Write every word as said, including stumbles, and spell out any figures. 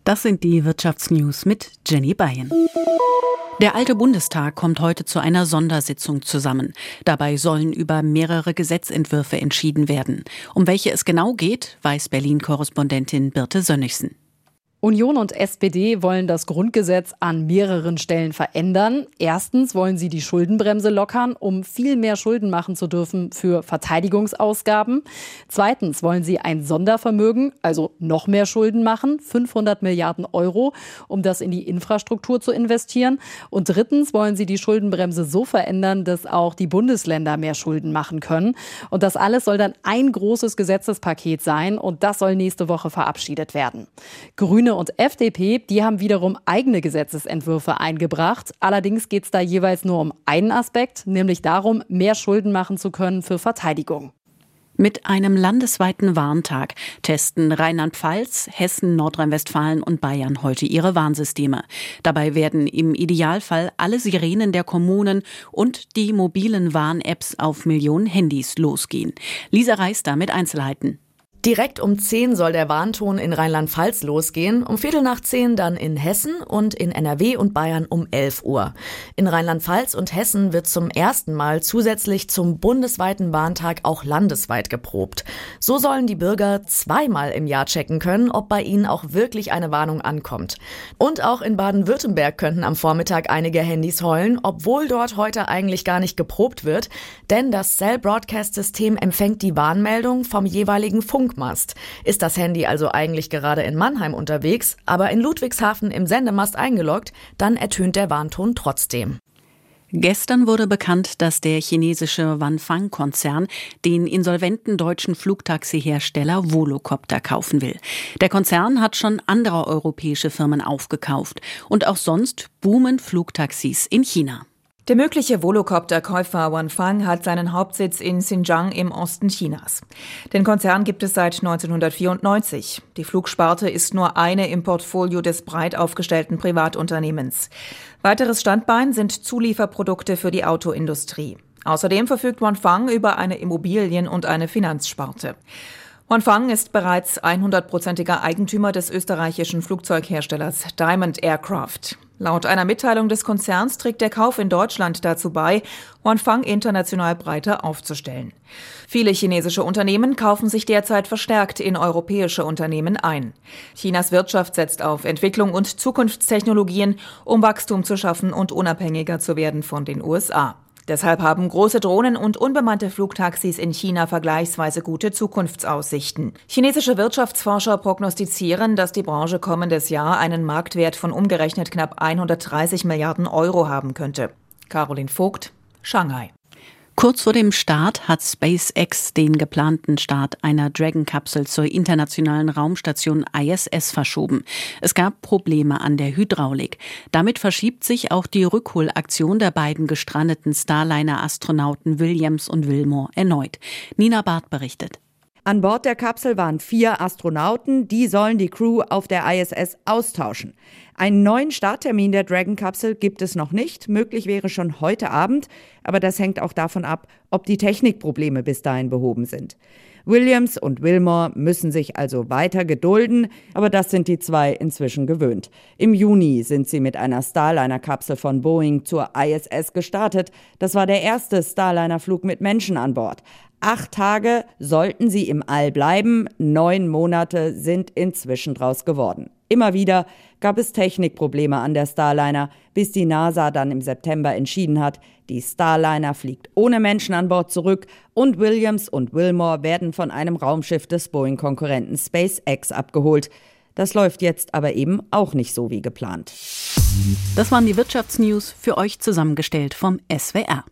Das sind die Wirtschaftsnews mit Jenny Beyen. Der alte Bundestag kommt heute zu einer Sondersitzung zusammen. Dabei sollen über mehrere Gesetzentwürfe entschieden werden. Um welche es genau geht, weiß Berlin-Korrespondentin Birte Sönnigsen. Union und S P D wollen das Grundgesetz an mehreren Stellen verändern. Erstens wollen sie die Schuldenbremse lockern, um viel mehr Schulden machen zu dürfen für Verteidigungsausgaben. Zweitens wollen sie ein Sondervermögen, also noch mehr Schulden machen, fünfhundert Milliarden Euro, um das in die Infrastruktur zu investieren. Und drittens wollen sie die Schuldenbremse so verändern, dass auch die Bundesländer mehr Schulden machen können. Und das alles soll dann ein großes Gesetzespaket sein und das soll nächste Woche verabschiedet werden. Grüne und F D P, die haben wiederum eigene Gesetzesentwürfe eingebracht. Allerdings geht es da jeweils nur um einen Aspekt, nämlich darum, mehr Schulden machen zu können für Verteidigung. Mit einem landesweiten Warntag testen Rheinland-Pfalz, Hessen, Nordrhein-Westfalen und Bayern heute ihre Warnsysteme. Dabei werden im Idealfall alle Sirenen der Kommunen und die mobilen Warn-Apps auf Millionen Handys losgehen. Lisa Reister mit Einzelheiten. Direkt um zehn soll der Warnton in Rheinland-Pfalz losgehen, um Viertel nach zehn dann in Hessen und in N R W und Bayern um elf Uhr. In Rheinland-Pfalz und Hessen wird zum ersten Mal zusätzlich zum bundesweiten Warntag auch landesweit geprobt. So sollen die Bürger zweimal im Jahr checken können, ob bei ihnen auch wirklich eine Warnung ankommt. Und auch in Baden-Württemberg könnten am Vormittag einige Handys heulen, obwohl dort heute eigentlich gar nicht geprobt wird, denn das Cell-Broadcast-System empfängt die Warnmeldung vom jeweiligen Funk. Ist das Handy also eigentlich gerade in Mannheim unterwegs, aber in Ludwigshafen im Sendemast eingeloggt, dann ertönt der Warnton trotzdem. Gestern wurde bekannt, dass der chinesische Wanfang-Konzern den insolventen deutschen Flugtaxi-Hersteller Volocopter kaufen will. Der Konzern hat schon andere europäische Firmen aufgekauft. Und auch sonst boomen Flugtaxis in China. Der mögliche Volocopter-Käufer Wanfang hat seinen Hauptsitz in Xinjiang im Osten Chinas. Den Konzern gibt es seit neunzehnhundertvierundneunzig. Die Flugsparte ist nur eine im Portfolio des breit aufgestellten Privatunternehmens. Weiteres Standbein sind Zulieferprodukte für die Autoindustrie. Außerdem verfügt Wanfang über eine Immobilien- und eine Finanzsparte. Wanfang ist bereits hundertprozentiger Eigentümer des österreichischen Flugzeugherstellers Diamond Aircraft. Laut einer Mitteilung des Konzerns trägt der Kauf in Deutschland dazu bei, Wanfang international breiter aufzustellen. Viele chinesische Unternehmen kaufen sich derzeit verstärkt in europäische Unternehmen ein. Chinas Wirtschaft setzt auf Entwicklung und Zukunftstechnologien, um Wachstum zu schaffen und unabhängiger zu werden von den U S A. Deshalb haben große Drohnen und unbemannte Flugtaxis in China vergleichsweise gute Zukunftsaussichten. Chinesische Wirtschaftsforscher prognostizieren, dass die Branche kommendes Jahr einen Marktwert von umgerechnet knapp hundertdreißig Milliarden Euro haben könnte. Caroline Vogt, Shanghai. Kurz vor dem Start hat SpaceX den geplanten Start einer Dragon-Kapsel zur internationalen Raumstation I S S verschoben. Es gab Probleme an der Hydraulik. Damit verschiebt sich auch die Rückholaktion der beiden gestrandeten Starliner-Astronauten Williams und Wilmore erneut. Nina Barth berichtet. An Bord der Kapsel waren vier Astronauten, die sollen die Crew auf der I S S austauschen. Einen neuen Starttermin der Dragon-Kapsel gibt es noch nicht, möglich wäre schon heute Abend, aber das hängt auch davon ab, ob die Technikprobleme bis dahin behoben sind. Williams und Wilmore müssen sich also weiter gedulden, aber das sind die zwei inzwischen gewöhnt. Im Juni sind sie mit einer Starliner-Kapsel von Boeing zur I S S gestartet. Das war der erste Starliner-Flug mit Menschen an Bord. Acht Tage sollten sie im All bleiben, neun Monate sind inzwischen draus geworden. Immer wieder gab es Technikprobleme an der Starliner, bis die NASA dann im September entschieden hat, die Starliner fliegt ohne Menschen an Bord zurück und Williams und Wilmore werden von einem Raumschiff des Boeing-Konkurrenten SpaceX abgeholt. Das läuft jetzt aber eben auch nicht so wie geplant. Das waren die Wirtschaftsnews für euch zusammengestellt vom S W R.